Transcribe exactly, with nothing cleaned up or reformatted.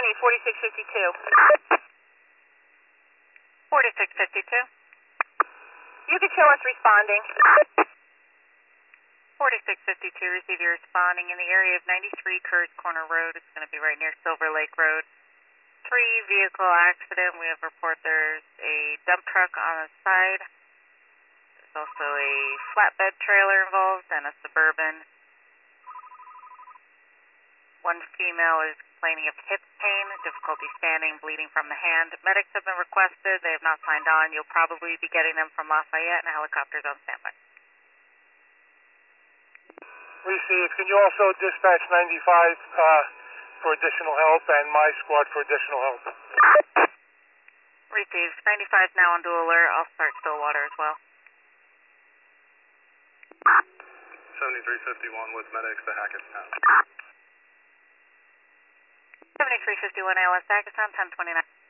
forty-six fifty-two. forty-six fifty-two. You can show us responding. forty-six fifty-two, receive you responding in the area of ninety-three Kurz Corner Road. It's going to be right near Silver Lake Road. Three vehicle accident. We have report there's a dump truck on the side. There's also a flatbed trailer involved and a Suburban. One female is complaining of hip pain, difficulty standing, bleeding from the hand. Medics have been requested. They have not signed on. You'll probably be getting them from Lafayette, and a helicopter's on standby. Receive. Can you also dispatch ninety-five uh, for additional help and my squad for additional help? Receive. ninety-five now on dual alert. I'll start Stillwater as well. seventy-three fifty-one with medics to Hackettstown. seventy-three fifty-one A L S Hackettstown, ten twenty-nine.